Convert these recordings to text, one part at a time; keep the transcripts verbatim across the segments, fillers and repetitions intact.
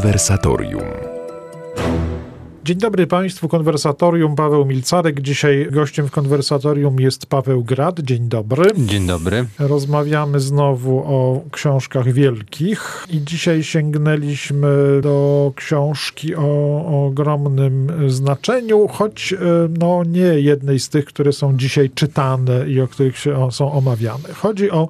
Konwersatorium. Dzień dobry Państwu, Konwersatorium, Paweł Milcarek. Dzisiaj gościem w Konwersatorium jest Paweł Grad. Dzień dobry. Dzień dobry. Rozmawiamy znowu o książkach wielkich i dzisiaj sięgnęliśmy do książki o, o ogromnym znaczeniu, choć no, nie jednej z tych, które są dzisiaj czytane i o których się, o, są omawiane. Chodzi o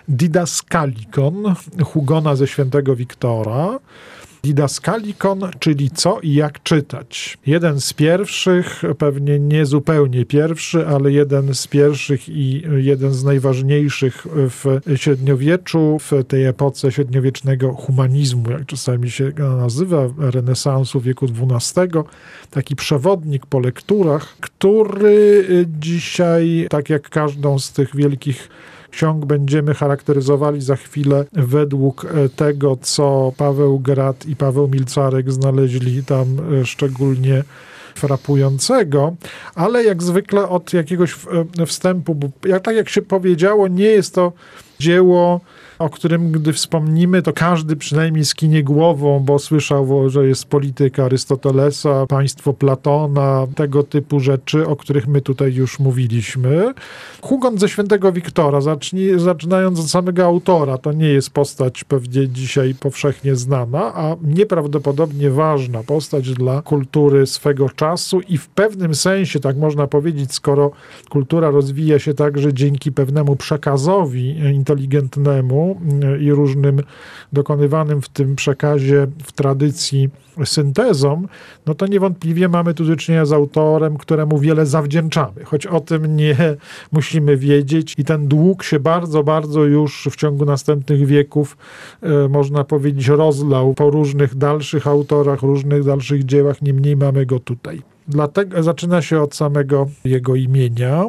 Didaskalikon Hugona ze Świętego Wiktora. Didaskalikon, czyli co i jak czytać. Jeden z pierwszych, pewnie nie zupełnie pierwszy, ale jeden z pierwszych i jeden z najważniejszych w średniowieczu, w tej epoce średniowiecznego humanizmu, jak czasami się nazywa, renesansu wieku dwunastego. Taki przewodnik po lekturach, który dzisiaj, tak jak każdą z tych wielkich ksiąg, będziemy charakteryzowali za chwilę według tego, co Paweł Grad i Paweł Milcarek znaleźli tam szczególnie frapującego, ale jak zwykle od jakiegoś wstępu, bo jak, tak jak się powiedziało, nie jest to dzieło, o którym gdy wspomnimy, to każdy przynajmniej skinie głową, bo słyszał, że jest polityka Arystotelesa, państwo Platona, tego typu rzeczy, o których my tutaj już mówiliśmy. Hugon ze Świętego Wiktora, zacznij, zaczynając od samego autora, to nie jest postać pewnie dzisiaj powszechnie znana, a nieprawdopodobnie ważna postać dla kultury swego czasu i w pewnym sensie, tak można powiedzieć, skoro kultura rozwija się także dzięki pewnemu przekazowi inteligentnemu, i różnym dokonywanym w tym przekazie, w tradycji syntezom, no to niewątpliwie mamy tu do czynienia z autorem, któremu wiele zawdzięczamy, choć o tym nie musimy wiedzieć i ten dług się bardzo, bardzo już w ciągu następnych wieków, e, można powiedzieć, rozlał po różnych dalszych autorach, różnych dalszych dziełach, niemniej mamy go tutaj. Dlatego zaczyna się od samego jego imienia.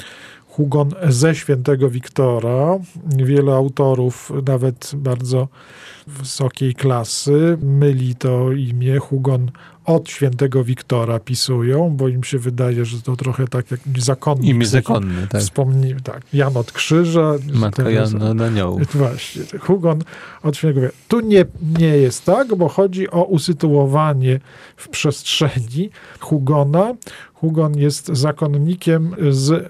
Hugon ze Świętego Wiktora. Wielu autorów, nawet bardzo wysokiej klasy, myli to imię. Hugon od Świętego Wiktora pisują, bo im się wydaje, że to trochę tak jak zakonnik. Imię zakonne, tak. Wspomnij, tak. Jan od Krzyża. Matka Jan od Aniołów. Właśnie. Hugon od Świętego Wiktora. Tu nie, nie jest tak, bo chodzi o usytuowanie w przestrzeni Hugona. Hugon jest zakonnikiem z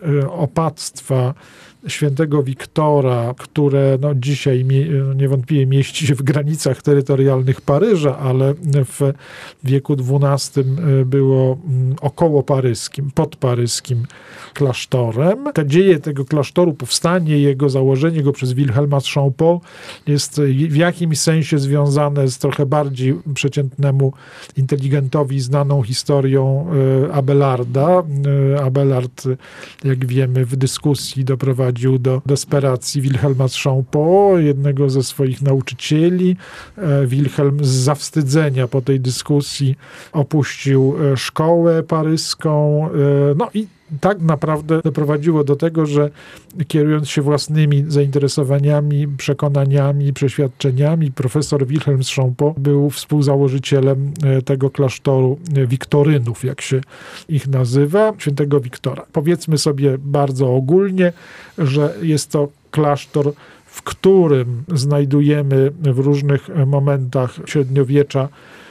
opactwa Świętego Wiktora, które no, dzisiaj mie- niewątpliwie mieści się w granicach terytorialnych Paryża, ale w wieku dwunastym było około paryskim, pod paryskim klasztorem. Te dzieje tego klasztoru, powstanie jego, założenie go przez Wilhelma z Champeau jest w jakimś sensie związane z trochę bardziej przeciętnemu inteligentowi znaną historią Abelarda. Abelard, jak wiemy, w dyskusji doprowadził do desperacji Wilhelma z Champeau, jednego ze swoich nauczycieli. Wilhelm z zawstydzenia po tej dyskusji opuścił szkołę paryską. No i tak naprawdę doprowadziło do tego, że kierując się własnymi zainteresowaniami, przekonaniami, przeświadczeniami, profesor Wilhelm z Champeau był współzałożycielem tego klasztoru Wiktorynów, jak się ich nazywa, Świętego Wiktora. Powiedzmy sobie bardzo ogólnie, że jest to klasztor, w którym znajdujemy w różnych momentach średniowiecza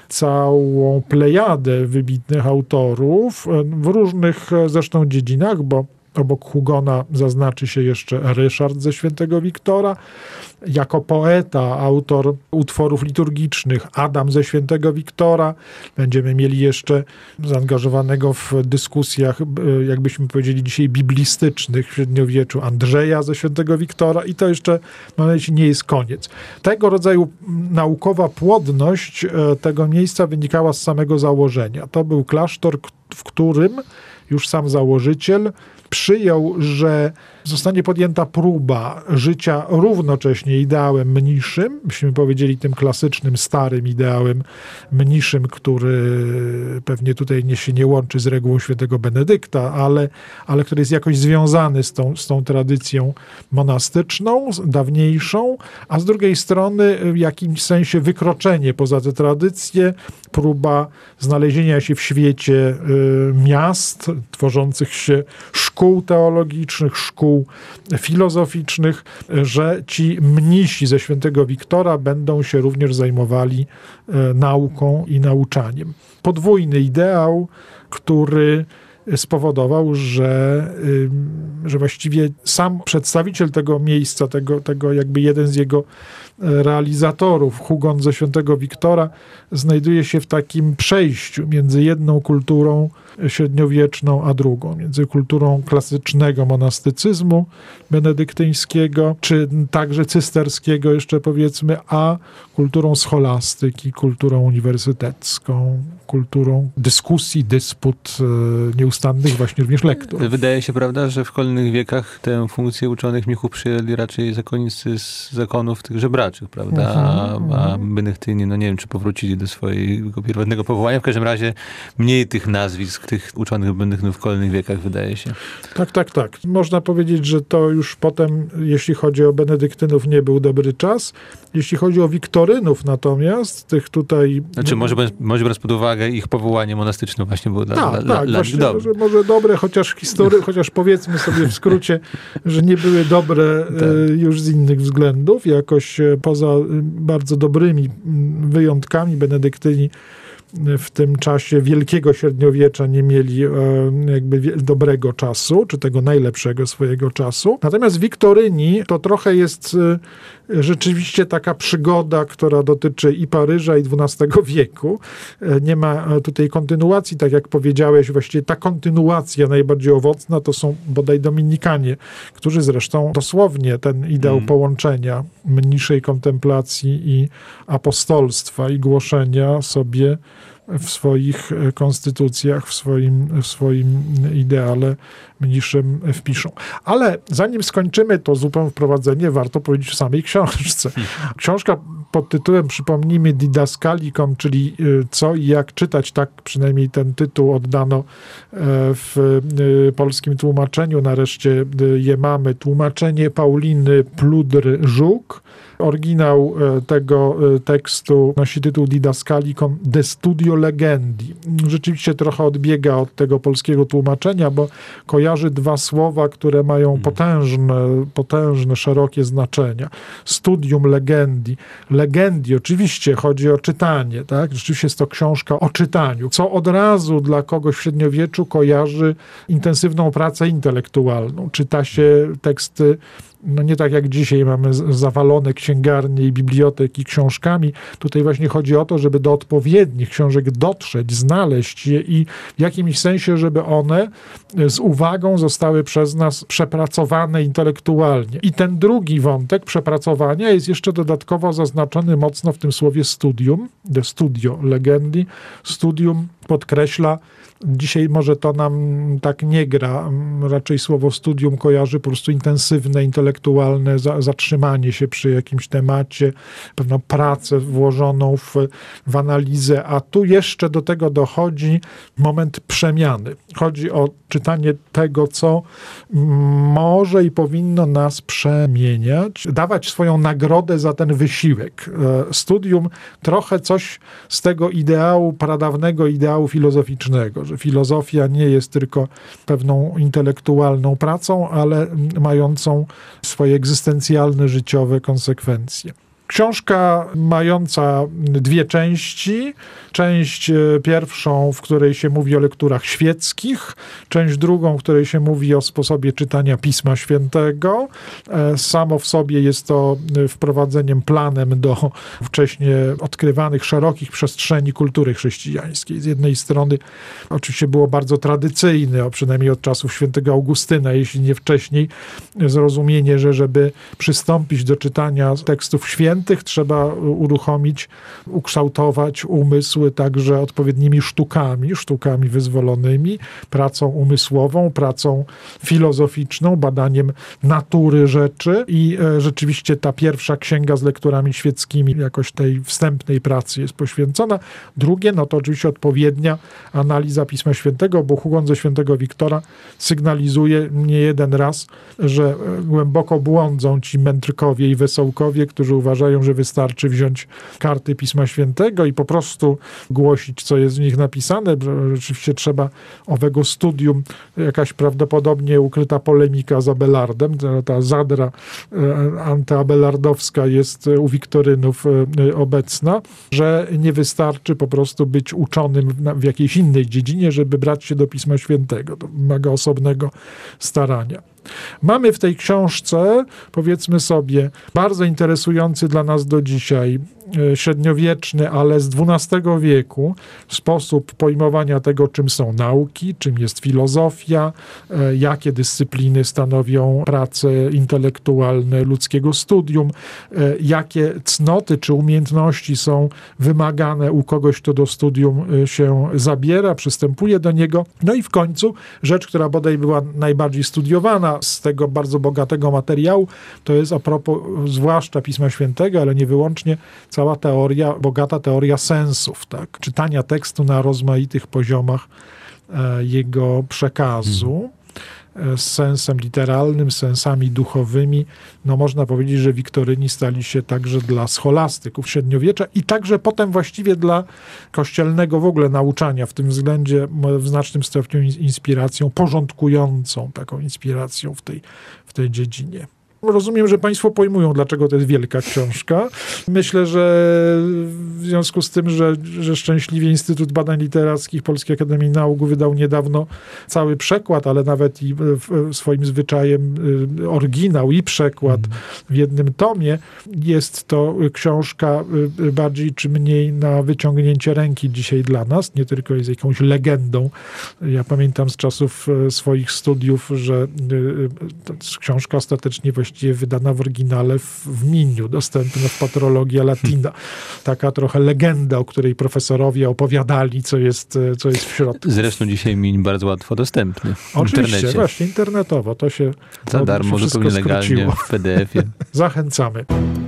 całą plejadę wybitnych autorów w różnych zresztą dziedzinach, bo obok Hugona zaznaczy się jeszcze Ryszard ze Świętego Wiktora. Jako poeta, autor utworów liturgicznych Adam ze Świętego Wiktora. Będziemy mieli jeszcze zaangażowanego w dyskusjach, jakbyśmy powiedzieli dzisiaj, biblistycznych w średniowieczu Andrzeja ze Świętego Wiktora i to jeszcze, mam nadzieję, nie jest koniec. Tego rodzaju naukowa płodność tego miejsca wynikała z samego założenia. To był klasztor, w którym już sam założyciel przyjął, że zostanie podjęta próba życia równocześnie ideałem mniszym, byśmy powiedzieli tym klasycznym, starym ideałem mniszym, który pewnie tutaj nie się nie łączy z regułą świętego Benedykta, ale, ale który jest jakoś związany z tą, z tą tradycją monastyczną, dawniejszą, a z drugiej strony w jakimś sensie wykroczenie poza tę tradycję, próba znalezienia się w świecie y, miast, tworzących się szkół teologicznych, szkół filozoficznych, że ci mnisi ze świętego Wiktora będą się również zajmowali nauką i nauczaniem. Podwójny ideał, który spowodował, że, że właściwie sam przedstawiciel tego miejsca, tego, tego jakby jeden z jego realizatorów, Hugon ze świętego Wiktora, znajduje się w takim przejściu między jedną kulturą średniowieczną a drugą, między kulturą klasycznego monastycyzmu benedyktyńskiego, czy także cysterskiego jeszcze powiedzmy, a kulturą scholastyki, kulturą uniwersytecką, kulturą dyskusji, dysput, nieustannych właśnie również lektur. Wydaje się, prawda, że w szkolnych wiekach tę funkcję uczonych mnichów przyjęli raczej zakonnicy z zakonów tych żebraczych, prawda, a, a benedyktyni, no nie wiem, czy powrócili do swojego pierwotnego powołania, w każdym razie mniej tych nazwisk, tych uczonych benedyktynów w szkolnych wiekach, wydaje się. Tak, tak, tak. Można powiedzieć, że to już potem, jeśli chodzi o benedyktynów, nie był dobry czas. Jeśli chodzi o wiktorynów natomiast, tych tutaj... Znaczy, może, może brać pod uwagę ich powołanie monastyczne właśnie było dla, tak, dla, tak, dla właśnie, dobre. Może, może dobre, chociaż history, chociaż powiedzmy sobie w skrócie, że nie były dobre tak. już z innych względów. Jakoś poza bardzo dobrymi wyjątkami benedyktyni w tym czasie wielkiego średniowiecza nie mieli jakby dobrego czasu, czy tego najlepszego swojego czasu. Natomiast Wiktoryni to trochę jest rzeczywiście taka przygoda, która dotyczy i Paryża, i dwunastego wieku. Nie ma tutaj kontynuacji, tak jak powiedziałeś, właściwie ta kontynuacja najbardziej owocna to są bodaj Dominikanie, którzy zresztą dosłownie ten ideał mm. połączenia mniszej kontemplacji i apostolstwa i głoszenia sobie w swoich konstytucjach, w swoim, w swoim ideale mniszym wpiszą. Ale zanim skończymy to zupełne wprowadzenie, warto powiedzieć o samej książce. Książka pod tytułem, przypomnijmy, Didascalicon, czyli co i jak czytać, tak przynajmniej ten tytuł oddano w polskim tłumaczeniu. Nareszcie je mamy. Tłumaczenie Pauliny Pludr-Żuk. Oryginał tego tekstu nosi tytuł Didascalicon de Studio Legendi. Rzeczywiście trochę odbiega od tego polskiego tłumaczenia, bo kojarzy dwa słowa, które mają potężne, potężne, szerokie znaczenia. Studium Legendi. Legendi, oczywiście chodzi o czytanie, tak? Rzeczywiście jest to książka o czytaniu, co od razu dla kogoś w średniowieczu kojarzy intensywną pracę intelektualną. Czyta się teksty, no nie tak jak dzisiaj mamy zawalone księgarnie i biblioteki książkami. Tutaj właśnie chodzi o to, żeby do odpowiednich książek dotrzeć, znaleźć je i w jakimś sensie, żeby one z uwagą zostały przez nas przepracowane intelektualnie. I ten drugi wątek przepracowania jest jeszcze dodatkowo zaznaczony mocno w tym słowie studium, de studio legendi. Studium podkreśla, dzisiaj może to nam tak nie gra, raczej słowo studium kojarzy po prostu intensywne, intelektualne za, zatrzymanie się przy jakimś temacie, pewną pracę włożoną w, w analizę, a tu jeszcze do tego dochodzi moment przemiany. Chodzi o czytanie tego, co może i powinno nas przemieniać, dawać swoją nagrodę za ten wysiłek. Studium trochę coś z tego ideału, pradawnego ideału filozoficznego, że filozofia nie jest tylko pewną intelektualną pracą, ale mającą swoje egzystencjalne, życiowe konsekwencje. Książka mająca dwie części. Część pierwszą, w której się mówi o lekturach świeckich, część drugą, w której się mówi o sposobie czytania Pisma Świętego. Samo w sobie jest to wprowadzeniem, planem do wcześniej odkrywanych szerokich przestrzeni kultury chrześcijańskiej. Z jednej strony oczywiście było bardzo tradycyjne, a przynajmniej od czasów świętego Augustyna, jeśli nie wcześniej, zrozumienie, że żeby przystąpić do czytania tekstów świętych, trzeba uruchomić, ukształtować umysł także odpowiednimi sztukami, sztukami wyzwolonymi, pracą umysłową, pracą filozoficzną, badaniem natury rzeczy i e, rzeczywiście ta pierwsza księga z lekturami świeckimi jakoś tej wstępnej pracy jest poświęcona. Drugie, no to oczywiście odpowiednia analiza Pisma Świętego, bo Hugon ze świętego Wiktora sygnalizuje nie jeden raz, że głęboko błądzą ci mędrkowie i wesołkowie, którzy uważają, uważają, że wystarczy wziąć karty Pisma Świętego i po prostu głosić, co jest w nich napisane. Rzeczywiście trzeba owego studium, jakaś prawdopodobnie ukryta polemika z Abelardem, ta zadra antyabelardowska jest u Wiktorynów obecna, że nie wystarczy po prostu być uczonym w jakiejś innej dziedzinie, żeby brać się do Pisma Świętego. To wymaga osobnego starania. Mamy w tej książce, powiedzmy sobie, bardzo interesujący dla nas do dzisiaj, średniowieczny, ale z dwunastego wieku, sposób pojmowania tego, czym są nauki, czym jest filozofia, jakie dyscypliny stanowią prace intelektualne ludzkiego studium, jakie cnoty czy umiejętności są wymagane u kogoś, kto do studium się zabiera, przystępuje do niego. No i w końcu rzecz, która bodaj była najbardziej studiowana z tego bardzo bogatego materiału, to jest a propos zwłaszcza Pisma Świętego, ale nie wyłącznie, cała teoria, bogata teoria sensów, tak? Czytania tekstu na rozmaitych poziomach e, jego przekazu, e, z sensem literalnym, sensami duchowymi. No można powiedzieć, że Wiktoryni stali się także dla scholastyków średniowiecza i także potem właściwie dla kościelnego w ogóle nauczania w tym względzie w znacznym stopniu inspiracją, porządkującą taką inspiracją w tej, w tej dziedzinie. Rozumiem, że państwo pojmują, dlaczego to jest wielka książka. Myślę, że w związku z tym, że, że szczęśliwie Instytut Badań Literackich Polskiej Akademii Nauk wydał niedawno cały przekład, ale nawet i swoim zwyczajem oryginał i przekład w jednym tomie, jest to książka bardziej czy mniej na wyciągnięcie ręki dzisiaj dla nas. Nie tylko jest jakąś legendą. Ja pamiętam z czasów swoich studiów, że książka ostatecznie właściwie wydana w oryginale w, w Miniu, dostępna w Patrologia Latina. Taka trochę legenda, o której profesorowie opowiadali, co jest, co jest w środku. Zresztą dzisiaj Min bardzo łatwo dostępny w Oczywiście, internecie. właśnie, internetowo. To się za to darmo, się zupełnie legalnie, skróciło. w P D F ie. Zachęcamy.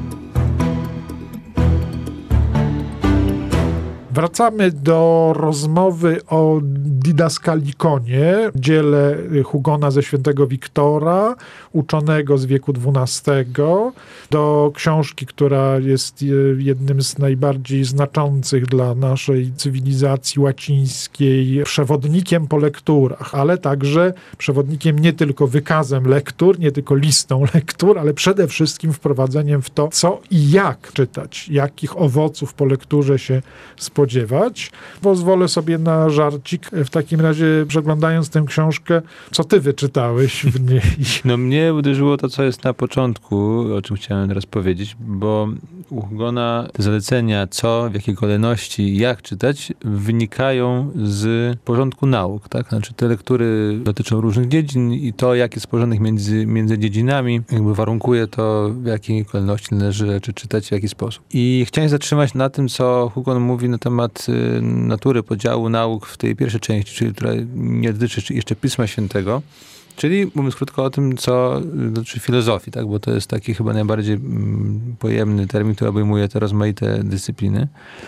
Wracamy do rozmowy o Didaskalikonie, dziele Hugona ze Świętego Wiktora, uczonego z wieku dwunastego, do książki, która jest jednym z najbardziej znaczących dla naszej cywilizacji łacińskiej, przewodnikiem po lekturach, ale także przewodnikiem nie tylko wykazem lektur, nie tylko listą lektur, ale przede wszystkim wprowadzeniem w to, co i jak czytać, jakich owoców po lekturze się spodziewać. spodziewać. Pozwolę sobie na żarcik. W takim razie, przeglądając tę książkę, co ty wyczytałeś w niej? No mnie uderzyło to, co jest na początku, o czym chciałem teraz powiedzieć, bo u Hugona te zalecenia, co, w jakiej kolejności, jak czytać, wynikają z porządku nauk, tak? Znaczy te lektury dotyczą różnych dziedzin i to, jak jest porządek między, między dziedzinami, jakby warunkuje to, w jakiej kolejności należy rzeczy czytać, w jaki sposób. I chciałem zatrzymać na tym, co Hugon mówi na temat y, natury podziału nauk w tej pierwszej części, czyli która nie dotyczy jeszcze Pisma Świętego. Czyli mówiąc krótko o tym, co dotyczy filozofii, tak? Bo to jest taki chyba najbardziej mm, pojemny termin, który obejmuje te rozmaite dyscypliny.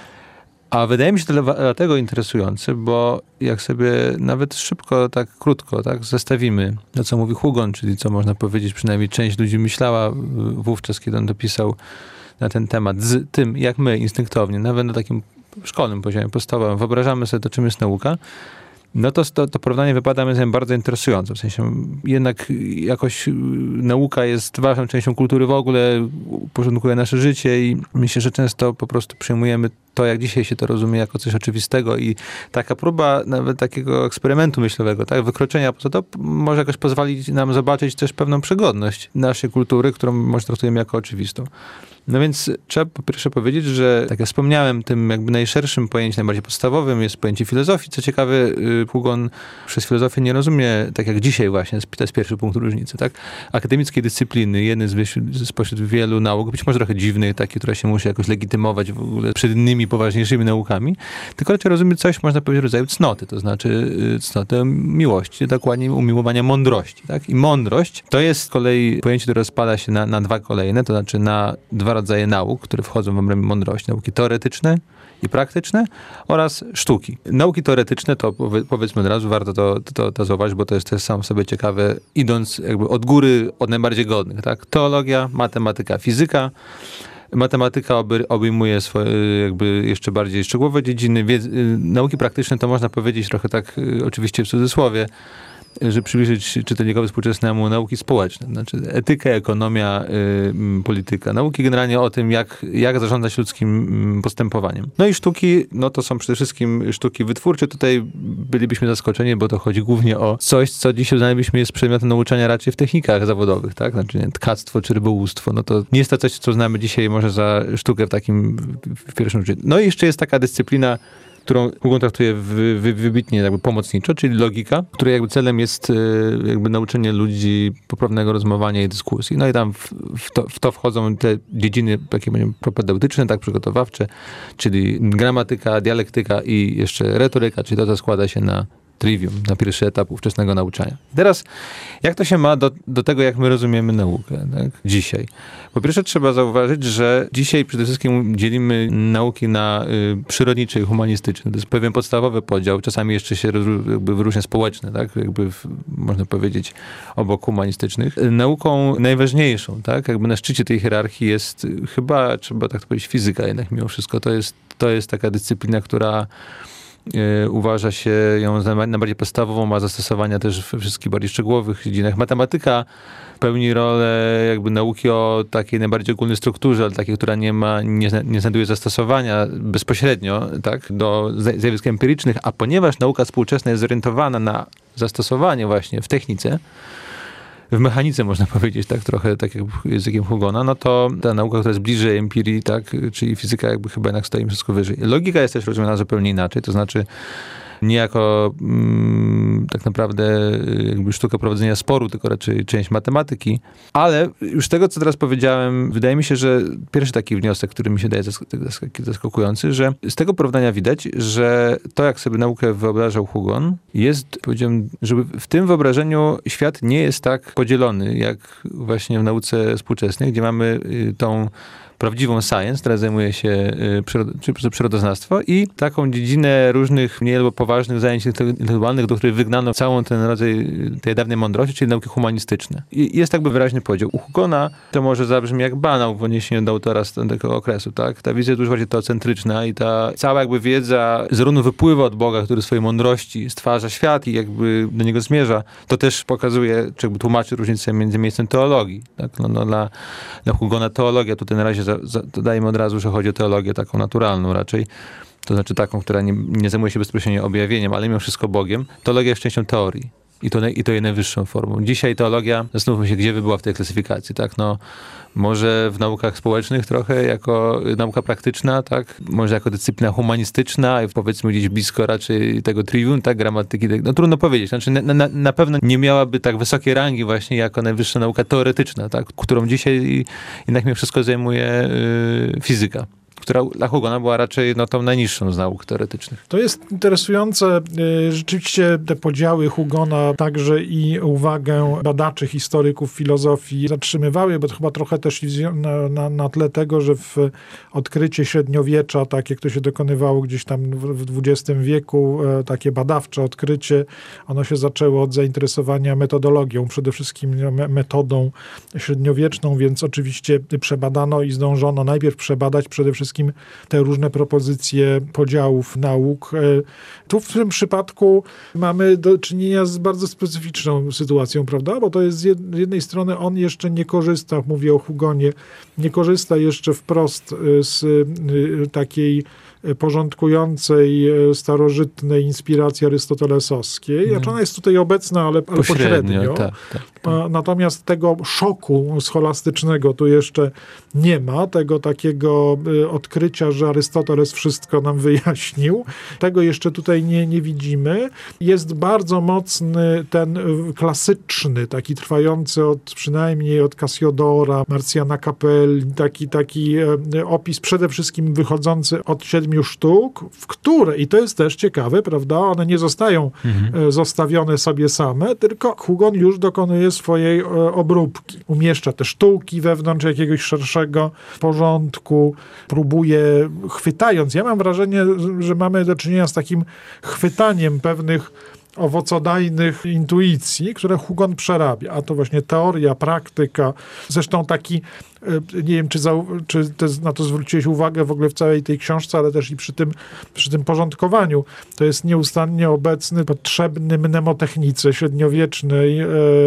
A wydaje mi się to dlatego interesujące, bo jak sobie nawet szybko, tak krótko, tak zestawimy to, co mówi Hugon, czyli co można powiedzieć, przynajmniej część ludzi myślała wówczas, kiedy on dopisał na ten temat, z tym, jak my instynktownie, nawet na takim szkolnym poziomie podstawowym, wyobrażamy sobie to, czym jest nauka, no to, to, to porównanie wypada mi bardzo interesujące. W sensie jednak jakoś nauka jest ważną częścią kultury w ogóle, uporządkuje nasze życie i myślę, że często po prostu przyjmujemy to, jak dzisiaj się to rozumie, jako coś oczywistego i taka próba nawet takiego eksperymentu myślowego, tak, wykroczenia poza to może jakoś pozwolić nam zobaczyć też pewną przygodność naszej kultury, którą może traktujemy jako oczywistą. No więc trzeba po pierwsze powiedzieć, że tak jak wspomniałem, tym jakby najszerszym pojęciem, najbardziej podstawowym jest pojęcie filozofii. Co ciekawe, Hugon przez filozofię nie rozumie, tak jak dzisiaj właśnie, to jest pierwszy punkt różnicy, tak? Akademickiej dyscypliny, jedny z spośród wielu nauk, być może trochę dziwnej, takie, która się musi jakoś legitymować w ogóle przed innymi poważniejszymi naukami, tylko raczej rozumie coś, można powiedzieć, rodzaju cnoty, to znaczy cnotę miłości, dokładnie umiłowania mądrości, tak? I mądrość to jest z kolei pojęcie, które rozpada się na, na dwa kolejne, to znaczy na dwa rodzaje nauk, które wchodzą w obręb mądrości. Nauki teoretyczne i praktyczne oraz sztuki. Nauki teoretyczne to powiedzmy od razu, warto to, to, to zauważyć, bo to jest też sam sobie ciekawe, idąc jakby od góry, od najbardziej godnych, tak? Teologia, matematyka, fizyka. Matematyka oby, obejmuje swoje jakby jeszcze bardziej szczegółowe dziedziny. Wiedz, nauki praktyczne to można powiedzieć trochę tak, oczywiście w cudzysłowie, że przybliżyć czytelnikowi współczesnemu nauki społeczne, znaczy etyka, ekonomia, y, polityka. Nauki generalnie o tym, jak, jak zarządzać ludzkim postępowaniem. No i sztuki, no to są przede wszystkim sztuki wytwórcze. Tutaj bylibyśmy zaskoczeni, bo to chodzi głównie o coś, co dziś uznalibyśmy jest przedmiotem nauczania raczej w technikach zawodowych, tak? Znaczy nie, tkactwo czy rybołówstwo. No to nie jest to coś, co znamy dzisiaj może za sztukę w takim w pierwszym życiu. No i jeszcze jest taka dyscyplina, którą Hugon traktuje wy, wy, wybitnie jakby pomocniczo, czyli logika, której jakby celem jest jakby nauczenie ludzi poprawnego rozmowania i dyskusji. No i tam w, w, to, w to wchodzą te dziedziny takie propedeutyczne, tak przygotowawcze, czyli gramatyka, dialektyka i jeszcze retoryka, czyli to, co składa się na trivium, na pierwszy etap ówczesnego nauczania. Teraz, jak to się ma do, do tego, jak my rozumiemy naukę, tak? Dzisiaj? Po pierwsze, trzeba zauważyć, że dzisiaj przede wszystkim dzielimy nauki na y, przyrodnicze i humanistyczne. To jest pewien podstawowy podział, czasami jeszcze się jakby wyróżnia społeczne, tak? Jakby w, można powiedzieć obok humanistycznych. Nauką najważniejszą, tak? Jakby na szczycie tej hierarchii jest chyba, trzeba tak powiedzieć, fizyka jednak mimo wszystko. To jest, to jest taka dyscyplina, która Yy, uważa się ją za najbardziej podstawową, ma zastosowania też we wszystkich bardziej szczegółowych dziedzinach. Matematyka pełni rolę jakby nauki o takiej najbardziej ogólnej strukturze, ale takiej, która nie ma, nie, nie znajduje zastosowania bezpośrednio, tak, do zjawisk empirycznych, a ponieważ nauka współczesna jest zorientowana na zastosowanie właśnie w technice, w mechanice można powiedzieć, tak trochę tak jak językiem Hugona, no to ta nauka, która jest bliżej empirii, tak, czyli fizyka jakby chyba jednak stoi wszystko wyżej. Logika jest też rozumiana zupełnie inaczej, to znaczy nie jako mm, tak naprawdę jakby sztuka prowadzenia sporu, tylko raczej część matematyki. Ale już tego, co teraz powiedziałem, wydaje mi się, że pierwszy taki wniosek, który mi się daje zask- zaskakujący, że z tego porównania widać, że to, jak sobie naukę wyobrażał Hugon, jest, powiedziałem, że w tym wyobrażeniu świat nie jest tak podzielony, jak właśnie w nauce współczesnej, gdzie mamy tą prawdziwą science, która zajmuje się y, przyrodoznawstwo i taką dziedzinę różnych mniej albo poważnych zajęć intelektualnych, do których wygnano całą ten rodzaj tej dawnej mądrości, czyli nauki humanistyczne. I jest jakby wyraźny podział. U Hugona to może zabrzmi jak banał w odniesieniu do autora z tego okresu, tak? Ta wizja jest dużo bardziej teocentryczna i ta cała jakby wiedza zarówno wypływa od Boga, który swojej mądrości stwarza świat i jakby do niego zmierza, to też pokazuje, czy jakby tłumaczy różnicę między miejscem teologii. Tak? No, no, dla, dla Hugona teologia tutaj na razie dodajmy od razu, że chodzi o teologię taką naturalną raczej, to znaczy taką, która nie, nie zajmuje się bezpośrednio objawieniem, ale mimo wszystko Bogiem. Teologia jest częścią teorii i to, i to jest najwyższą formą. Dzisiaj teologia, zastanówmy się, gdzie by była w tej klasyfikacji, tak, no może w naukach społecznych trochę jako nauka praktyczna, tak, może jako dyscyplina humanistyczna i powiedzmy gdzieś blisko raczej tego trivium, tak, gramatyki, no trudno powiedzieć, znaczy na, na, na pewno nie miałaby tak wysokiej rangi właśnie jako najwyższa nauka teoretyczna, tak, którą dzisiaj jednak mimo wszystko zajmuje yy, fizyka, która dla Hugona była raczej no, tą najniższą z nauk teoretycznych. To jest interesujące. Rzeczywiście te podziały Hugona także i uwagę badaczy, historyków, filozofii zatrzymywały, bo to chyba trochę też na, na, na tle tego, że w odkrycie średniowiecza, tak jak to się dokonywało gdzieś tam w dwudziestym wieku, takie badawcze odkrycie, ono się zaczęło od zainteresowania metodologią, przede wszystkim metodą średniowieczną, więc oczywiście przebadano i zdążono najpierw przebadać przede wszystkim te różne propozycje podziałów nauk. Tu w tym przypadku mamy do czynienia z bardzo specyficzną sytuacją, prawda? Bo to jest z jednej strony on jeszcze nie korzysta, mówię o Hugonie, nie korzysta jeszcze wprost z takiej porządkującej, starożytnej inspiracji arystotelesowskiej. Hmm. Ona jest tutaj obecna, ale, ale pośrednio. pośrednio. Tak, tak, tak. Natomiast tego szoku scholastycznego tu jeszcze nie ma, tego takiego odkrycia, że Arystoteles wszystko nam wyjaśnił. Tego jeszcze tutaj nie, nie widzimy. Jest bardzo mocny ten klasyczny, taki trwający od przynajmniej od Cassiodora, Marciana Capelli, taki, taki opis przede wszystkim wychodzący od siedmiu sztuk, w które, i to jest też ciekawe, prawda, one nie zostają mhm. zostawione sobie same, tylko Hugon już dokonuje swojej obróbki. Umieszcza te sztuki wewnątrz jakiegoś szerszego porządku, próbuje chwytając. Ja mam wrażenie, że mamy do czynienia z takim chwytaniem pewnych owocodajnych intuicji, które Hugon przerabia. A to właśnie teoria, praktyka. Zresztą taki nie wiem, czy, za, czy te, na to zwróciłeś uwagę w ogóle w całej tej książce, ale też i przy tym, przy tym porządkowaniu. To jest nieustannie obecny, potrzebny mnemotechnice średniowiecznej,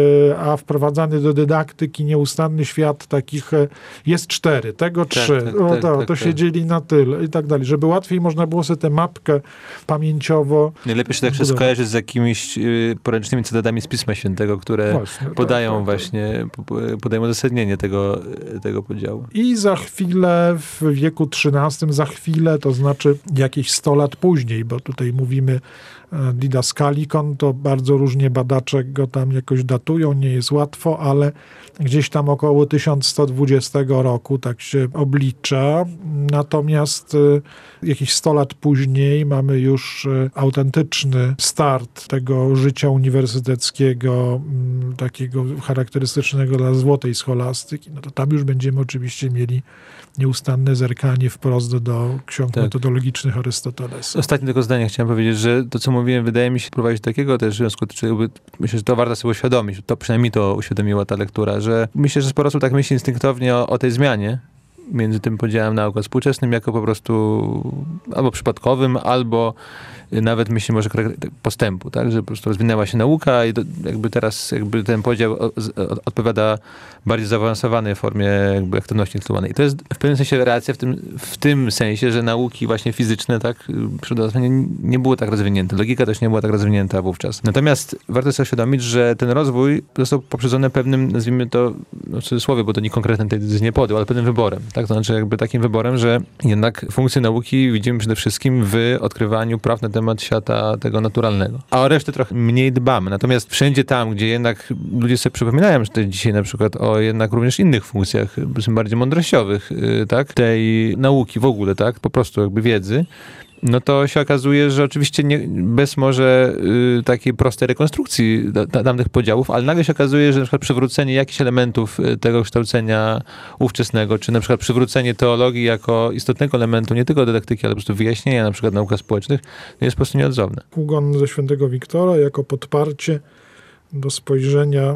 a wprowadzany do dydaktyki nieustanny świat takich jest cztery, tego trzy, tak, tak, o, tak, to, tak, to tak. się dzieli na tyle i tak dalej, żeby łatwiej można było sobie tę mapkę pamięciowo najlepiej się tak się skojarzyć z jakimiś y, poręcznymi cytatami z Pisma Świętego, które właśnie, podają tak, tak, właśnie, podają uzasadnienie tego, tego podziału. I za chwilę, w wieku trzynastym, za chwilę, to znaczy jakieś sto lat później, bo tutaj mówimy Didaskalikon, to bardzo różnie badacze go tam jakoś datują, nie jest łatwo, ale gdzieś tam około tysiąc sto dwudziestego roku tak się oblicza. Natomiast jakieś sto lat później mamy już autentyczny start tego życia uniwersyteckiego, takiego charakterystycznego dla złotej scholastyki. No to tam już będziemy oczywiście mieli nieustanne zerkanie wprost do ksiąg tak. metodologicznych Arystotelesa. Ostatnie tylko zdanie chciałem powiedzieć, że to, co mówiłem, wydaje mi się prowadzić do takiego też związku, czy myślę, że to warto sobie uświadomić, to przynajmniej to uświadomiła ta lektura, że myślę, że sporo osób tak myśli instynktownie o, o tej zmianie między tym podziałem nauk a współczesnym jako po prostu albo przypadkowym, albo nawet myśli może postępu, tak, że po prostu rozwinęła się nauka i do, jakby teraz jakby ten podział odpowiada bardziej zaawansowanej formie jakby aktywności intelektualnej. I to jest w pewnym sensie racja w tym, w tym sensie, że nauki właśnie fizyczne, tak, przyrodnicze nie było tak rozwinięte. Logika też nie była tak rozwinięta wówczas. Natomiast warto sobie świadomić, że ten rozwój został poprzedzony pewnym, nazwijmy to w cudzysłowie, bo to nie konkretnie tej decyzji nie podjął, ale pewnym wyborem. Tak? To znaczy jakby takim wyborem, że jednak funkcję nauki widzimy przede wszystkim w odkrywaniu praw na temat świata tego naturalnego. A o resztę trochę mniej dbamy. Natomiast wszędzie tam, gdzie jednak ludzie sobie przypominają, że to dzisiaj na przykład o jednak również innych funkcjach, bardziej mądrościowych, tak? Tej nauki w ogóle, tak? Po prostu jakby wiedzy, no to się okazuje, że oczywiście nie, bez może y, takiej prostej rekonstrukcji da, danych podziałów, ale nagle się okazuje, że na przykład przywrócenie jakichś elementów tego kształcenia ówczesnego, czy na przykład przywrócenie teologii jako istotnego elementu nie tylko dydaktyki, ale po prostu wyjaśnienia na przykład nauk społecznych, jest po prostu nieodzowne. Hugon ze Świętego Wiktora jako podparcie do spojrzenia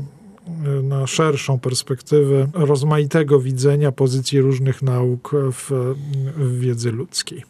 na szerszą perspektywę rozmaitego widzenia pozycji różnych nauk w, w wiedzy ludzkiej.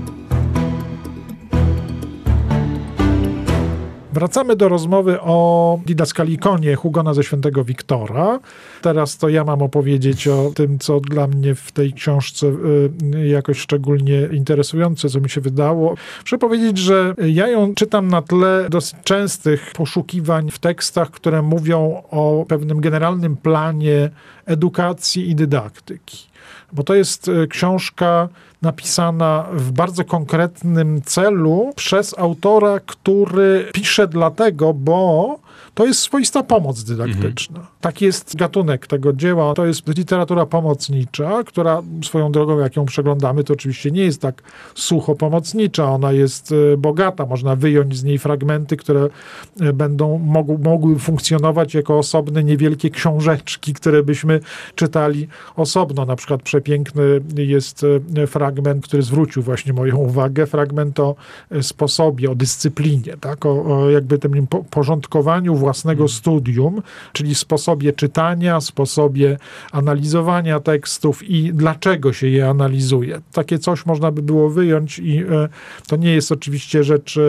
Wracamy do rozmowy o Didaskalikonie Hugona ze Świętego Wiktora. Teraz to ja mam opowiedzieć o tym, co dla mnie w tej książce jakoś szczególnie interesujące, co mi się wydało. Muszę powiedzieć, że ja ją czytam na tle dosyć częstych poszukiwań w tekstach, które mówią o pewnym generalnym planie edukacji i dydaktyki. Bo to jest książka napisana w bardzo konkretnym celu przez autora, który pisze dlatego, bo to jest swoista pomoc dydaktyczna. Mhm. Taki jest gatunek tego dzieła. To jest literatura pomocnicza, która swoją drogą, jak ją przeglądamy, to oczywiście nie jest tak sucho pomocnicza. Ona jest bogata. Można wyjąć z niej fragmenty, które będą mogły, mogły funkcjonować jako osobne, niewielkie książeczki, które byśmy czytali osobno. Na przykład przepiękny jest fragment, który zwrócił właśnie moją uwagę. Fragment o sposobie, o dyscyplinie, tak? o, o jakby tym porządkowaniu własnego hmm. studium, czyli sposobie czytania, sposobie analizowania tekstów i dlaczego się je analizuje. Takie coś można by było wyjąć i to nie jest oczywiście rzecz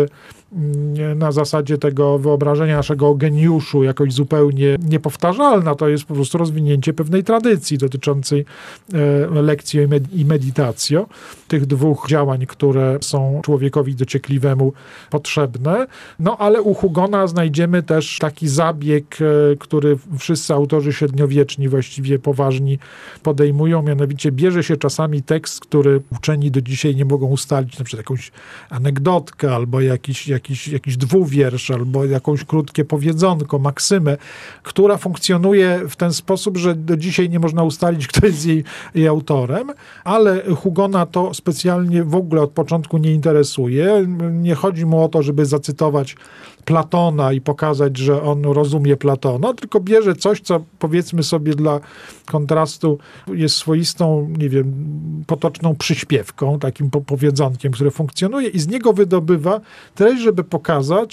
na zasadzie tego wyobrażenia naszego geniuszu jakoś zupełnie niepowtarzalna. To jest po prostu rozwinięcie pewnej tradycji dotyczącej lekcji i meditacji, tych dwóch działań, które są człowiekowi dociekliwemu potrzebne. No ale u Hugona znajdziemy też taki zabieg, który wszyscy autorzy średniowieczni właściwie poważni podejmują, mianowicie bierze się czasami tekst, który uczeni do dzisiaj nie mogą ustalić, na przykład jakąś anegdotkę albo jakiś Jakiś, jakiś dwuwiersz albo jakąś krótkie powiedzonko, maksymę, która funkcjonuje w ten sposób, że do dzisiaj nie można ustalić, kto jest jej, jej autorem, ale Hugona to specjalnie w ogóle od początku nie interesuje. Nie chodzi mu o to, żeby zacytować Platona i pokazać, że on rozumie Platona, tylko bierze coś, co powiedzmy sobie dla kontrastu jest swoistą, nie wiem, potoczną przyśpiewką, takim powiedzonkiem, które funkcjonuje i z niego wydobywa treść, żeby pokazać,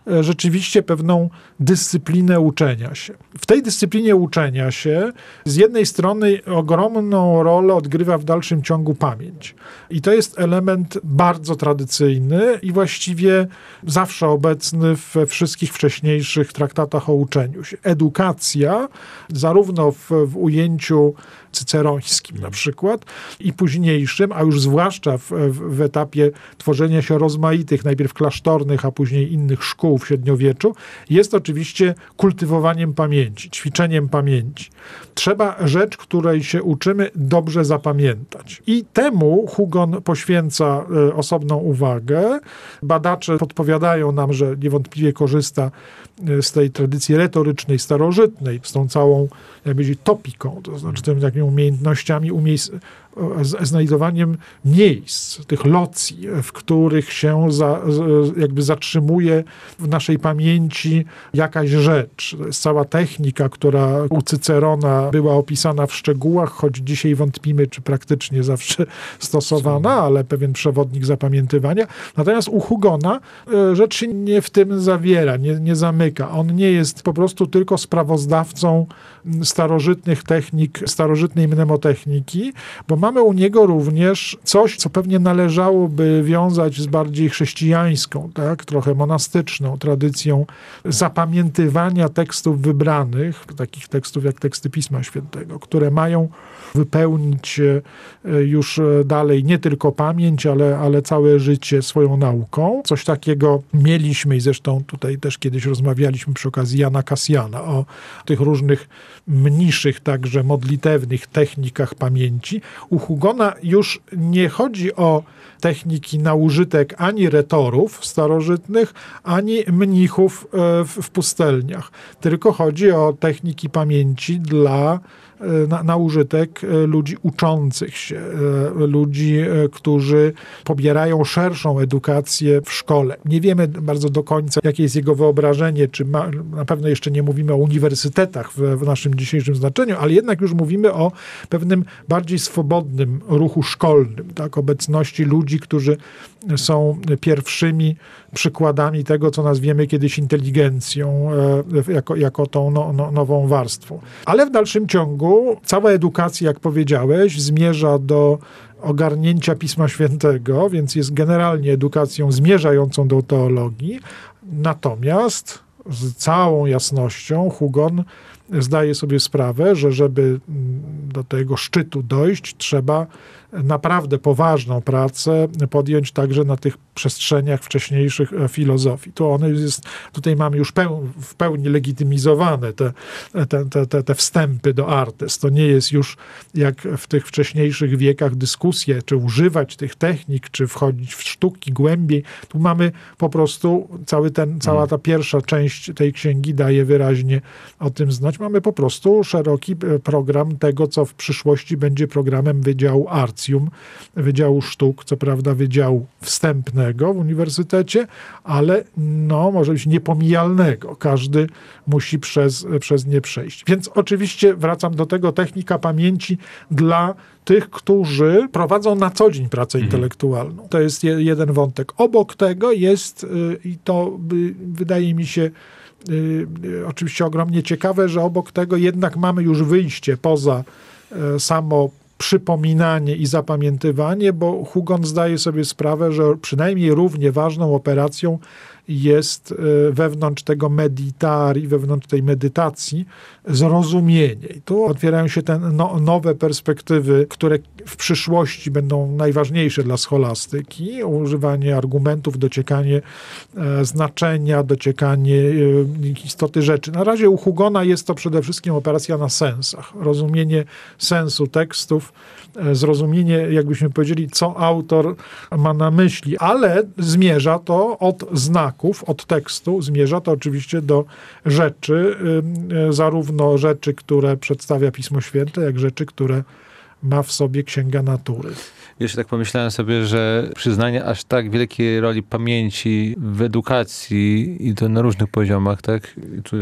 rzeczywiście pewną dyscyplinę uczenia się. W tej dyscyplinie uczenia się z jednej strony ogromną rolę odgrywa w dalszym ciągu pamięć. I to jest element bardzo tradycyjny i właściwie zawsze obecny we wszystkich wcześniejszych traktatach o uczeniu się. Edukacja, zarówno w, w ujęciu cycerońskim na przykład i późniejszym, a już zwłaszcza w, w, w etapie tworzenia się rozmaitych, najpierw klasztornych, a później innych szkół w średniowieczu, jest oczywiście kultywowaniem pamięci, ćwiczeniem pamięci. Trzeba rzecz, której się uczymy, dobrze zapamiętać. I temu Hugon poświęca y, osobną uwagę. Badacze podpowiadają nam, że niewątpliwie korzysta y, z tej tradycji retorycznej, starożytnej, z tą całą, jak powiedzieć, topiką, to znaczy tymi takimi umiejętnościami, umiejs- znajdowaniem miejsc, tych locji, w których się za, jakby zatrzymuje w naszej pamięci jakaś rzecz. To jest cała technika, która u Cycerona była opisana w szczegółach, choć dzisiaj wątpimy, czy praktycznie zawsze stosowana, ale pewien przewodnik zapamiętywania. Natomiast u Hugona rzecz się nie w tym zawiera, nie, nie zamyka. On nie jest po prostu tylko sprawozdawcą starożytnych technik, starożytnej mnemotechniki, bo mamy u niego również coś, co pewnie należałoby wiązać z bardziej chrześcijańską, tak, trochę monastyczną tradycją zapamiętywania tekstów wybranych, takich tekstów jak teksty Pisma Świętego, które mają wypełnić już dalej nie tylko pamięć, ale, ale całe życie swoją nauką. Coś takiego mieliśmy i zresztą tutaj też kiedyś rozmawialiśmy przy okazji Jana Kasjana o tych różnych mniszych, także modlitewnych technikach pamięci. U Hugona już nie chodzi o techniki na użytek ani retorów starożytnych, ani mnichów w, w pustelniach, tylko chodzi o techniki pamięci dla Na, na użytek ludzi uczących się, ludzi, którzy pobierają szerszą edukację w szkole. Nie wiemy bardzo do końca, jakie jest jego wyobrażenie, czy ma, na pewno jeszcze nie mówimy o uniwersytetach w, w naszym dzisiejszym znaczeniu, ale jednak już mówimy o pewnym bardziej swobodnym ruchu szkolnym, tak, obecności ludzi, którzy są pierwszymi przykładami tego, co nazwiemy kiedyś inteligencją, jako, jako tą no, no, nową warstwą. Ale w dalszym ciągu cała edukacja, jak powiedziałeś, zmierza do ogarnięcia Pisma Świętego, więc jest generalnie edukacją zmierzającą do teologii. Natomiast z całą jasnością Hugon zdaje sobie sprawę, że żeby do tego szczytu dojść, trzeba naprawdę poważną pracę podjąć także na tych przestrzeniach wcześniejszych filozofii. To one jest, tutaj mamy już peł, w pełni legitymizowane te, te, te, te, te wstępy do artes. To nie jest już jak w tych wcześniejszych wiekach dyskusje, czy używać tych technik, czy wchodzić w sztuki głębiej. Tu mamy po prostu cały ten, cała ta pierwsza część tej księgi daje wyraźnie o tym znać. Mamy po prostu szeroki program tego, co w przyszłości będzie programem Wydziału Artium, Wydziału Sztuk, co prawda Wydziału Wstępnego w uniwersytecie, ale no, może być niepomijalnego. Każdy musi przez, przez nie przejść. Więc oczywiście wracam do tego, technika pamięci dla tych, którzy prowadzą na co dzień pracę mhm. intelektualną. To jest je, jeden wątek. Obok tego jest, i to wydaje mi się y, y, oczywiście ogromnie ciekawe, że obok tego jednak mamy już wyjście poza y, samo przypominanie i zapamiętywanie, bo Hugon zdaje sobie sprawę, że przynajmniej równie ważną operacją jest wewnątrz tego meditari, wewnątrz tej medytacji zrozumienie. I tu otwierają się te no, nowe perspektywy, które w przyszłości będą najważniejsze dla scholastyki. Używanie argumentów, dociekanie e, znaczenia, dociekanie e, istoty rzeczy. Na razie u Hugona jest to przede wszystkim operacja na sensach. Rozumienie sensu tekstów, e, zrozumienie, jakbyśmy powiedzieli, co autor ma na myśli, ale zmierza to od znaków, od tekstu, zmierza to oczywiście do rzeczy, zarówno rzeczy, które przedstawia Pismo Święte, jak rzeczy, które ma w sobie księga natury. Jeszcze tak pomyślałem sobie, że przyznanie aż tak wielkiej roli pamięci w edukacji i to na różnych poziomach, tak,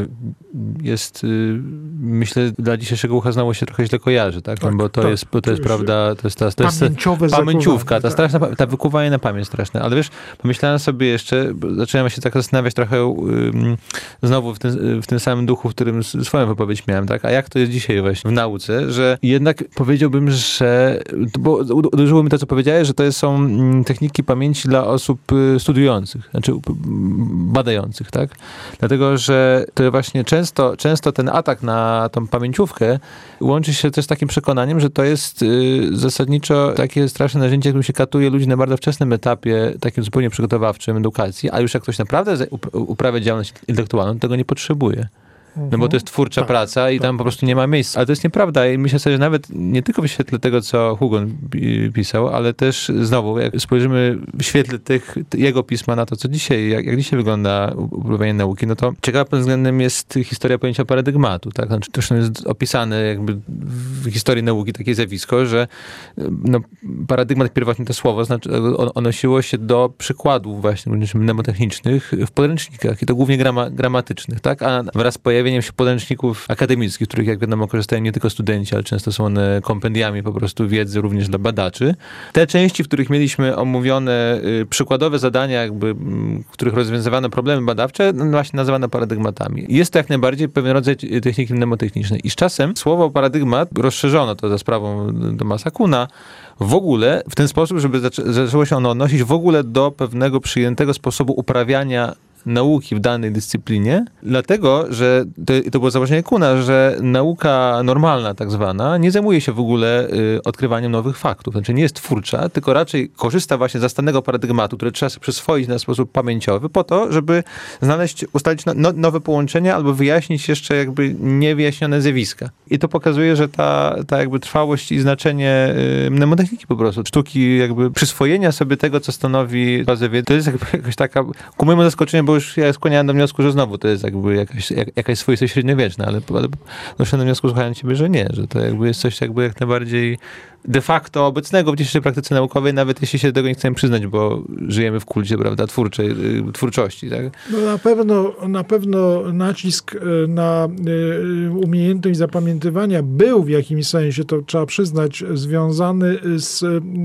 jest, myślę, dla dzisiejszego ucha znowu się trochę źle kojarzy, tak, tak no bo to tak, jest, bo to jest prawda, to jest ta, to jest pamięciowe pamięciówka, ta tak. straszna, ta wykuwanie na pamięć straszne, ale wiesz, pomyślałem sobie jeszcze, zacząłem się tak zastanawiać trochę um, znowu w tym, w tym samym duchu, w którym swoją wypowiedź miałem, tak, a jak to jest dzisiaj właśnie w nauce, że jednak powiedziałbym, że, bo uderzyło mi to, co powiedziałeś, że to są techniki pamięci dla osób studiujących, znaczy badających, tak? Dlatego, że to właśnie często, często ten atak na tą pamięciówkę łączy się też z takim przekonaniem, że to jest zasadniczo takie straszne narzędzie, którym się katuje ludzi na bardzo wczesnym etapie, takim zupełnie przygotowawczym edukacji, a już jak ktoś naprawdę uprawia działalność intelektualną, tego nie potrzebuje. No bo to jest twórcza tak, praca i tak. tam po prostu nie ma miejsca. Ale to jest nieprawda i myślę sobie, że nawet nie tylko w świetle tego, co Hugon pisał, ale też znowu, jak spojrzymy w świetle tych, jego pisma na to, co dzisiaj, jak, jak dzisiaj wygląda uprawianie nauki, no to ciekawa pod względem jest historia pojęcia paradygmatu, tak? Znaczy, zresztą jest opisane jakby w historii nauki takie zjawisko, że no, paradygmat, pierwotnie to słowo, znaczy odnosiło się do przykładów właśnie mnemotechnicznych w podręcznikach i to głównie grama, gramatycznych, tak? A wraz z pojawieniem się podręczników akademickich, których jak wiadomo korzystają nie tylko studenci, ale często są one kompendiami po prostu wiedzy również dla badaczy. Te części, w których mieliśmy omówione y, przykładowe zadania, jakby, y, w których rozwiązywano problemy badawcze, no właśnie nazywane paradygmatami. Jest to jak najbardziej pewien rodzaj techniki mnemotechnicznej. I z czasem słowo paradygmat rozszerzono to za sprawą Thomasa Kuhna w ogóle w ten sposób, żeby zaczę- zaczęło się ono odnosić w ogóle do pewnego przyjętego sposobu uprawiania nauki w danej dyscyplinie, dlatego, że to, to było założenie Kuhna, że nauka normalna tak zwana nie zajmuje się w ogóle y, odkrywaniem nowych faktów. Znaczy nie jest twórcza, tylko raczej korzysta właśnie z zastanego paradygmatu, który trzeba sobie przyswoić na sposób pamięciowy po to, żeby znaleźć, ustalić no, nowe połączenia albo wyjaśnić jeszcze jakby niewyjaśnione zjawiska. I to pokazuje, że ta, ta jakby trwałość i znaczenie y, mnemotechniki po prostu, sztuki jakby przyswojenia sobie tego, co stanowi bazę wiedzy, to jest jakby jakaś taka, ku mojemu zaskoczeniu, bo już ja skłaniałem do wniosku, że znowu to jest jakby jakaś, jak, jakaś swoistość średniowieczna, ale, ale doszedłem do wniosku, słuchając ciebie, że nie, że to jakby jest coś jakby jak najbardziej de facto obecnego w dzisiejszej praktyce naukowej, nawet jeśli się do tego nie chcemy przyznać, bo żyjemy w kulcie, prawda, twórczej, twórczości, tak? No na pewno, na pewno nacisk na umiejętność zapamiętywania był w jakimś sensie, to trzeba przyznać, związany z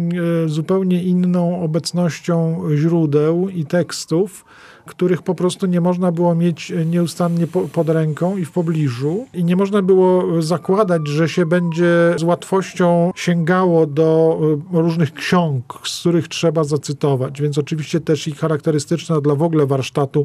zupełnie inną obecnością źródeł i tekstów, których po prostu nie można było mieć nieustannie po, pod ręką i w pobliżu. I nie można było zakładać, że się będzie z łatwością sięgało do różnych ksiąg, z których trzeba zacytować. Więc oczywiście też i charakterystyczna dla w ogóle warsztatu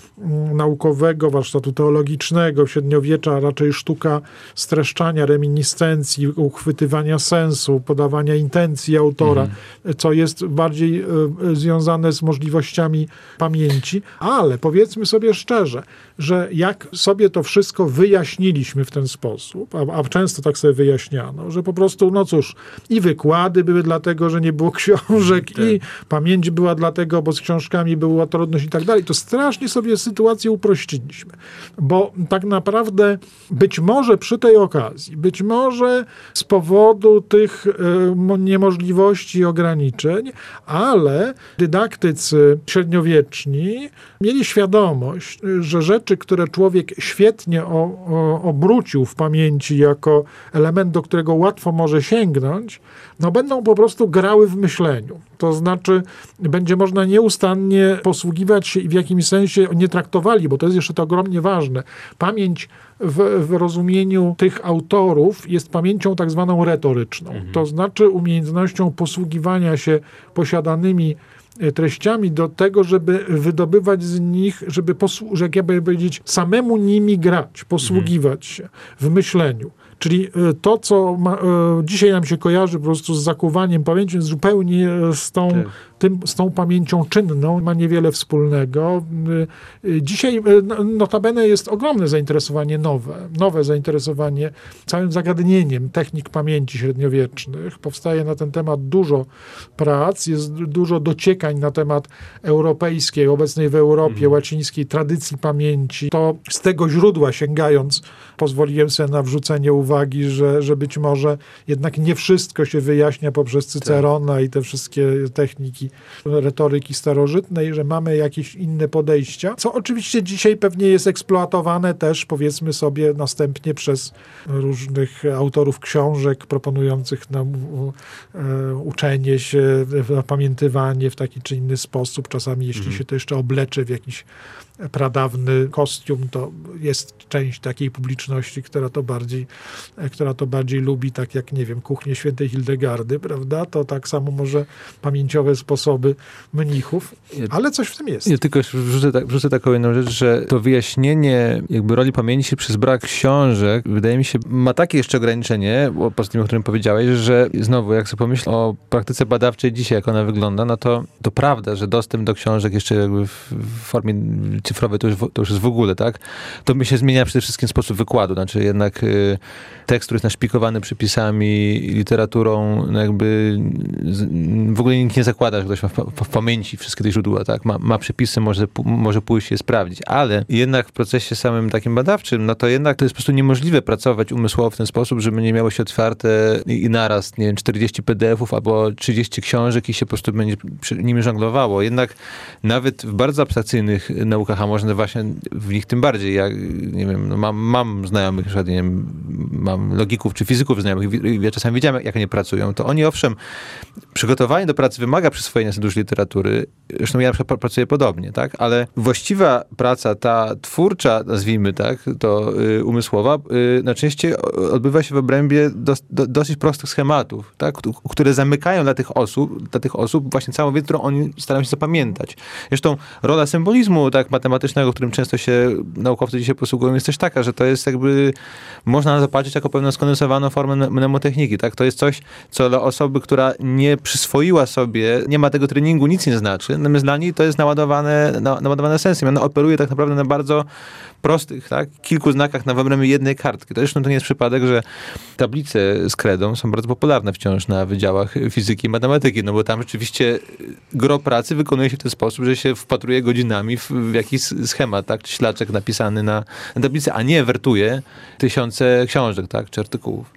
naukowego, warsztatu teologicznego, średniowiecza, raczej sztuka streszczania, reminiscencji, uchwytywania sensu, podawania intencji autora, mhm. co jest bardziej y, związane z możliwościami pamięci. Ale powiedzmy sobie szczerze, że jak sobie to wszystko wyjaśniliśmy w ten sposób, a, a często tak sobie wyjaśniano, że po prostu, no cóż, i wykłady były dlatego, że nie było książek, tak. i pamięć była dlatego, bo z książkami była trudność i tak dalej, to strasznie sobie sytuację uprościliśmy. Bo tak naprawdę być może przy tej okazji, być może z powodu tych y, niemożliwości i ograniczeń, ale dydaktycy średniowieczni mieli świadomość, że rzeczy, które człowiek świetnie o, o, obrócił w pamięci jako element, do którego łatwo może sięgnąć, no będą po prostu grały w myśleniu. To znaczy będzie można nieustannie posługiwać się i w jakimś sensie nie traktowali, bo to jest jeszcze to ogromnie ważne. Pamięć w, w rozumieniu tych autorów jest pamięcią tak zwaną retoryczną. Mhm. To znaczy umiejętnością posługiwania się posiadanymi treściami do tego, żeby wydobywać z nich, żeby, posłu- że, jak ja bym powiedzieć, samemu nimi grać, posługiwać się w myśleniu. Czyli to, co ma, dzisiaj nam się kojarzy po prostu z zakuwaniem pamięci, jest zupełnie z tą tak. tym, z tą pamięcią czynną ma niewiele wspólnego. Dzisiaj notabene jest ogromne zainteresowanie nowe, nowe zainteresowanie całym zagadnieniem technik pamięci średniowiecznych. Powstaje na ten temat dużo prac, jest dużo dociekań na temat europejskiej, obecnej w Europie, mhm. łacińskiej tradycji pamięci. To z tego źródła sięgając, pozwoliłem sobie na wrzucenie uwagi, że, że być może jednak nie wszystko się wyjaśnia poprzez Cycerona tak. i te wszystkie techniki retoryki starożytnej, że mamy jakieś inne podejścia, co oczywiście dzisiaj pewnie jest eksploatowane też, powiedzmy sobie, następnie przez różnych autorów książek proponujących nam e, uczenie się, zapamiętywanie w taki czy inny sposób. Czasami jeśli mhm. się to jeszcze oblecze w jakiś pradawny kostium, to jest część takiej publiczności, która to bardziej, która to bardziej lubi, tak jak, nie wiem, kuchnię świętej Hildegardy, prawda? To tak samo może pamięciowe sposoby mnichów, ale coś w tym jest. Ja tylko wrzucę, tak, wrzucę taką jedną rzecz, że to wyjaśnienie jakby roli pamięci przez brak książek, wydaje mi się, ma takie jeszcze ograniczenie, poza tym, o którym powiedziałeś, że znowu, jak sobie pomyślę o praktyce badawczej dzisiaj, jak ona wygląda, no to, to prawda, że dostęp do książek jeszcze jakby w, w formie cyfrowej to już, to już jest w ogóle, tak? To mi się zmienia przede wszystkim sposób wykładu, znaczy jednak y, tekst, który jest naszpikowany przepisami, literaturą, no jakby z, w ogóle nikt nie zakłada, że ktoś ma w, w, w pamięci wszystkie te źródła, tak? Ma, ma przepisy, może, może pójść je sprawdzić, ale jednak w procesie samym takim badawczym, no to jednak to jest po prostu niemożliwe pracować umysłowo w ten sposób, żeby nie miało się otwarte i, i naraz, nie wiem, czterdzieści P D F-ów albo trzydzieści książek i się po prostu będzie nimi żonglowało. Jednak nawet w bardzo abstrakcyjnych naukach, a może właśnie w nich tym bardziej, ja nie wiem, no mam, mam znajomych, na przykład, nie wiem, mam logików czy fizyków znajomych, ja czasami widziałem, jak oni pracują, to oni owszem, przygotowanie do pracy wymaga przyswojenia sobie dużo literatury, zresztą ja na przykład pracuję podobnie, tak, ale właściwa praca, ta twórcza, nazwijmy tak, to y, umysłowa, y, najczęściej odbywa się w obrębie dos, do, dosyć prostych schematów, tak, które zamykają dla tych osób, dla tych osób właśnie całą wiedzę, którą oni starają się zapamiętać. Zresztą rola symbolizmu, tak, matematycznego, którym często się naukowcy dzisiaj posługują, jest też taka, że to jest jakby, można zobaczyć jako pewną skondensowaną formę mnemotechniki, tak? To jest coś, co dla osoby, która nie przyswoiła sobie, nie ma tego treningu, nic nie znaczy, natomiast dla niej to jest naładowane, na, naładowane sensem. Ona operuje tak naprawdę na bardzo prostych, tak? Kilku znakach na obrębie jednej kartki. To zresztą to nie jest przypadek, że tablice z kredą są bardzo popularne wciąż na wydziałach fizyki i matematyki, no bo tam rzeczywiście gro pracy wykonuje się w ten sposób, że się wpatruje godzinami w, w jakiś schemat, tak? Czy ślaczek napisany na, na tablicy, a nie wertuje tysiące książek, tak? Czy artykułów.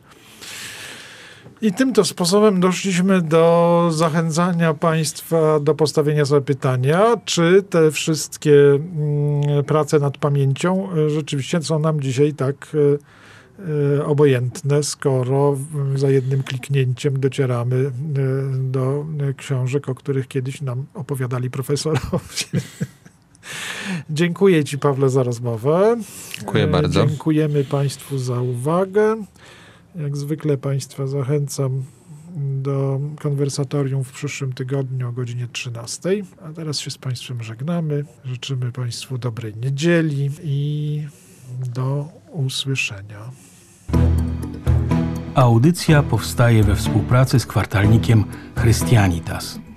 I tym to sposobem doszliśmy do zachęcania państwa do postawienia sobie pytania, czy te wszystkie mm, prace nad pamięcią rzeczywiście są nam dzisiaj tak y, obojętne, skoro za jednym kliknięciem docieramy y, do książek, o których kiedyś nam opowiadali profesorowie. Dziękuję ci, Pawle, za rozmowę. Dziękuję bardzo. Dziękujemy państwu za uwagę. Jak zwykle państwa zachęcam do konwersatorium w przyszłym tygodniu o godzinie trzynastej. A teraz się z państwem żegnamy. Życzymy państwu dobrej niedzieli i do usłyszenia. Audycja powstaje we współpracy z kwartalnikiem Christianitas.